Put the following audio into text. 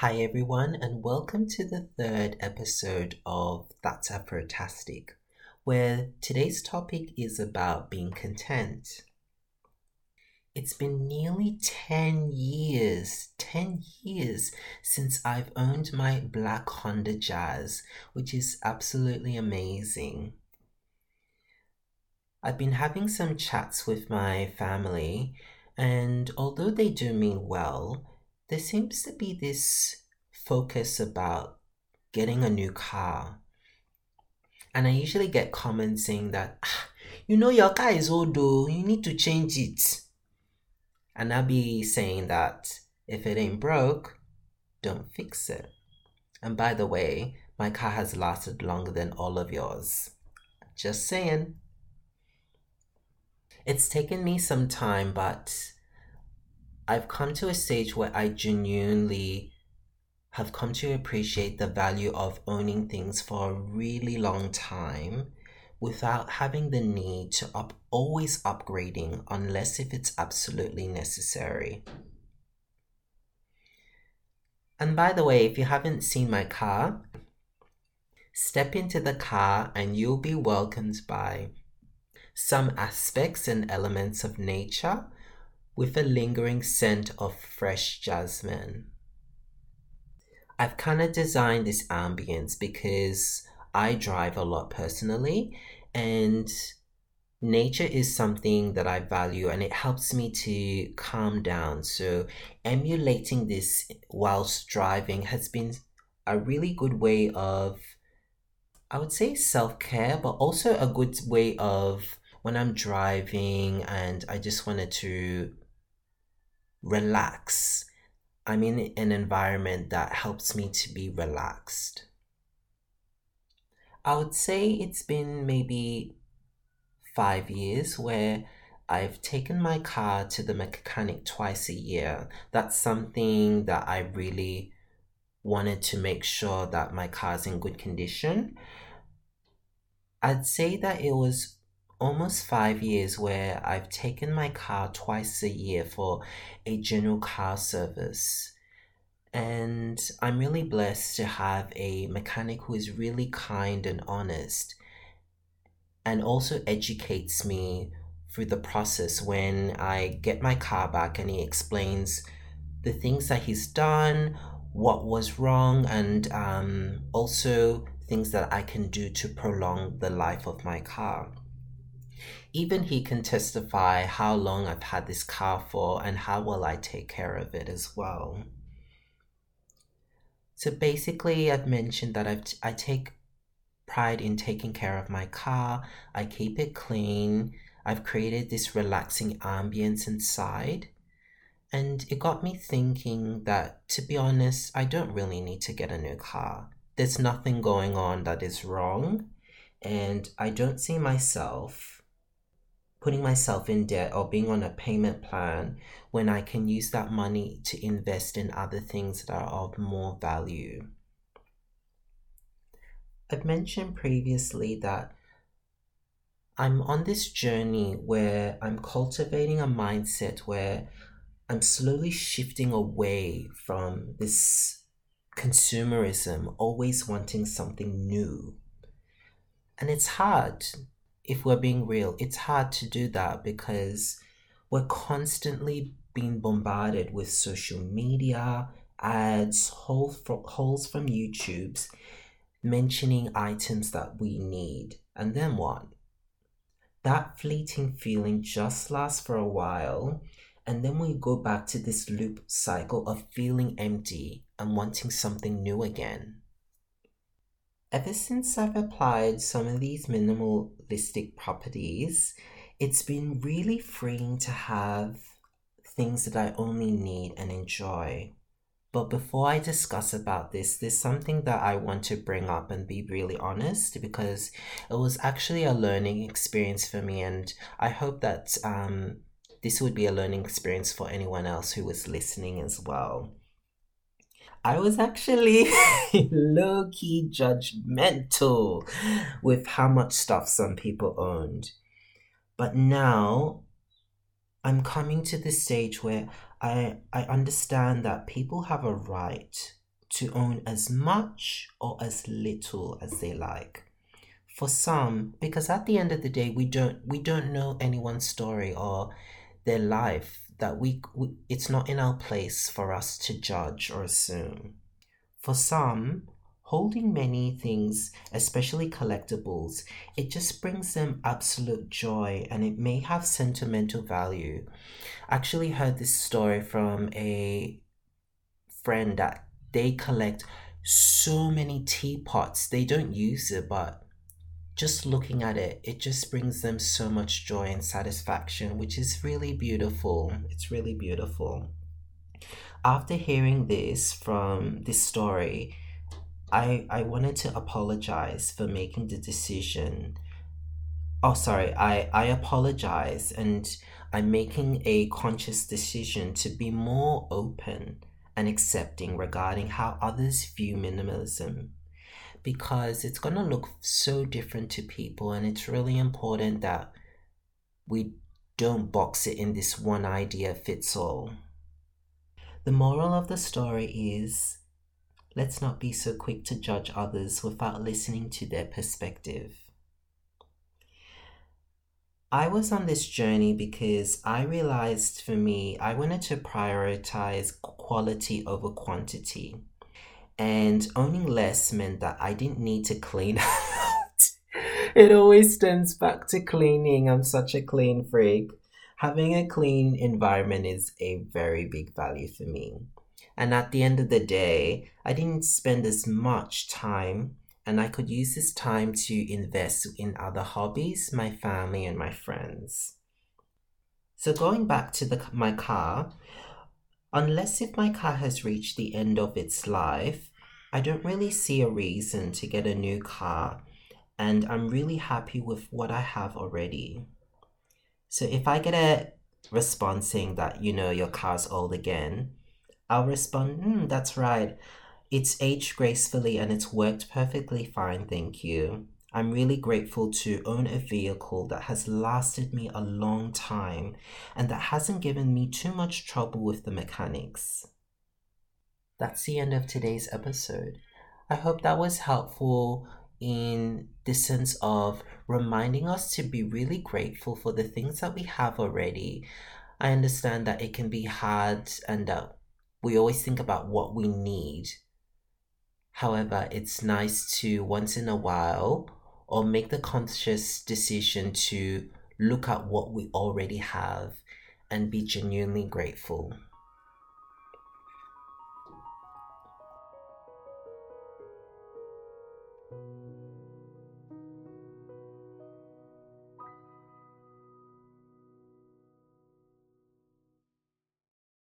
Hi, everyone, and welcome to the third episode of That's Afrotastic, where today's topic is about being content. It's been nearly 10 years since I've owned my black Honda Jazz, which is absolutely amazing. I've been having some chats with my family, and although they do mean well, there seems to be this focus about getting a new car. And I usually get comments saying that, your car is old though, you need to change it. And I'll be saying that if it ain't broke, don't fix it. And by the way, my car has lasted longer than all of yours. Just saying. It's taken me some time, but I've come to a stage where I genuinely have come to appreciate the value of owning things for a really long time without having the need to always upgrading unless if it's absolutely necessary. And by the way, if you haven't seen my car, step into the car and you'll be welcomed by some aspects and elements of nature with a lingering scent of fresh jasmine. I've kind of designed this ambience because I drive a lot personally, and nature is something that I value and it helps me to calm down. So, emulating this whilst driving has been a really good way of, I would say, self care, but also a good way of when I'm driving and I just wanted to relax. I'm in an environment that helps me to be relaxed. I would say it's been maybe 5 years where I've taken my car to the mechanic twice a year. That's something that I really wanted to make sure that my car's in good condition. I'd say that it was almost 5 years where I've taken my car twice a year for a general car service. And I'm really blessed to have a mechanic who is really kind and honest and also educates me through the process when I get my car back and he explains the things that he's done, what was wrong, and also things that I can do to prolong the life of my car. Even he can testify how long I've had this car for and how well I take care of it as well. So basically, I've mentioned that I take pride in taking care of my car. I keep it clean. I've created this relaxing ambience inside. And it got me thinking that, to be honest, I don't really need to get a new car. There's nothing going on that is wrong. And I don't see myself putting myself in debt or being on a payment plan when I can use that money to invest in other things that are of more value. I've mentioned previously that I'm on this journey where I'm cultivating a mindset where I'm slowly shifting away from this consumerism, always wanting something new. And it's hard, if we're being real, it's hard to do that because we're constantly being bombarded with social media, ads, holes from YouTube's mentioning items that we need. And then what? That fleeting feeling just lasts for a while, and then we go back to this loop cycle of feeling empty and wanting something new again. Ever since I've applied some of these minimalistic properties, it's been really freeing to have things that I only need and enjoy. But before I discuss about this, there's something that I want to bring up and be really honest because it was actually a learning experience for me, and I hope that this would be a learning experience for anyone else who was listening as well. I was actually low key judgmental with how much stuff some people owned. But now I'm coming to this stage where I understand that people have a right to own as much or as little as they like. For some, because at the end of the day, we don't know anyone's story or their life, that we it's not in our place for us to judge or assume. For some, holding many things, especially collectibles, it just brings them absolute joy and it may have sentimental value. I actually heard this story from a friend that they collect so many teapots. They don't use it, but just looking at it, it just brings them so much joy and satisfaction, which is really beautiful. It's really beautiful. After hearing this story, I wanted to apologize for making the decision. Oh, sorry, I apologize, and I'm making a conscious decision to be more open and accepting regarding how others view minimalism, because it's going to look so different to people, and it's really important that we don't box it in this one idea fits all. The moral of the story is, let's not be so quick to judge others without listening to their perspective. I was on this journey because I realized for me, I wanted to prioritize quality over quantity. And owning less meant that I didn't need to clean out. It always stems back to cleaning. I'm such a clean freak. Having a clean environment is a very big value for me. And at the end of the day, I didn't spend as much time, and I could use this time to invest in other hobbies, my family, and my friends. So going back to my car, unless if my car has reached the end of its life, I don't really see a reason to get a new car, and I'm really happy with what I have already. So if I get a response saying that, your car's old again, I'll respond, that's right. It's aged gracefully and it's worked perfectly fine, thank you. I'm really grateful to own a vehicle that has lasted me a long time and that hasn't given me too much trouble with the mechanics. That's the end of today's episode. I hope that was helpful in the sense of reminding us to be really grateful for the things that we have already. I understand that it can be hard and that we always think about what we need. However, it's nice to once in a while or make the conscious decision to look at what we already have and be genuinely grateful.